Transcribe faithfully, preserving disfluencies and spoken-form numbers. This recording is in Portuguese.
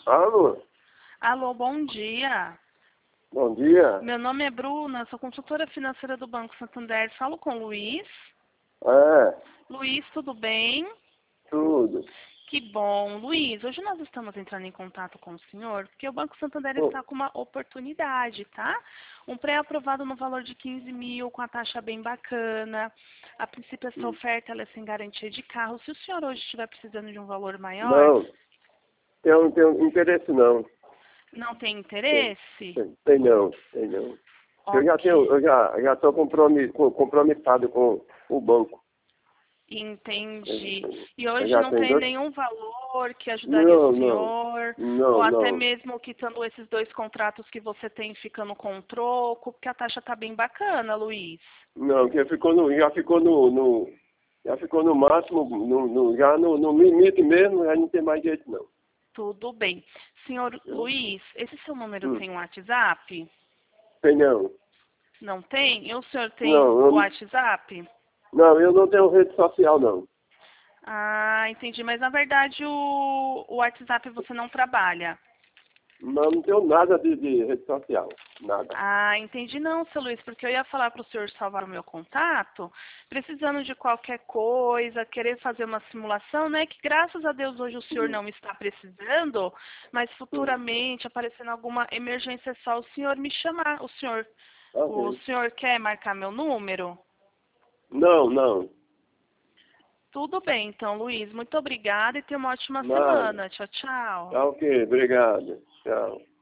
Alô? Alô, bom dia. Bom dia. Meu nome é Bruna, sou consultora financeira do Banco Santander. Falo com o Luiz. É, Luiz, tudo bem? tudo. Que bom. Luiz, hoje nós estamos entrando em contato com o senhor porque o Banco Santander Ô, está com uma oportunidade, tá? Um pré-aprovado no valor de quinze mil, com a taxa bem bacana. A princípio, essa hum, oferta ela é sem garantia de carro. Se o senhor hoje estiver precisando de um valor maior, Não, tem, tem interesse não. não tem Tem, interesse? tem, tem não, tem não. Eu já Ok. tenho, eu já, já estou compromi, com- compromissado com o banco. Entendi. Eu, E eu hoje já não tenho tem dois. nenhum valor que ajudaria o Não, não, senhor, ou não, até não. mesmo quitando esses dois contratos que você tem ficando com o troco, porque a taxa tá bem bacana, Luiz. Não, que ficou no, já ficou no, no já ficou no máximo, no, no, já no, no limite mesmo, já não tem mais jeito não. Tudo bem. Senhor Hum, Luiz, esse seu número hum, tem um WhatsApp? Tem não. Não tem? E o senhor tem Não, o eu, WhatsApp? não, eu não tenho rede social não. Ah, entendi. Mas na verdade o, o WhatsApp você não trabalha. Não, não tenho nada de, de rede social. Nada. Ah, entendi não, seu Luiz, porque eu ia falar para o senhor salvar o meu contato, precisando de qualquer coisa, querer fazer uma simulação, né? Que graças a Deus hoje o senhor Hum, não está precisando, mas hum. futuramente, aparecendo alguma emergência, é só o senhor me chamar. O senhor, o Ok. senhor quer marcar meu número? Não, não. Tudo bem, então, Luiz. Muito obrigada e tenha uma ótima Nada. semana. Tchau, tchau. Tá ok, obrigado. Tchau.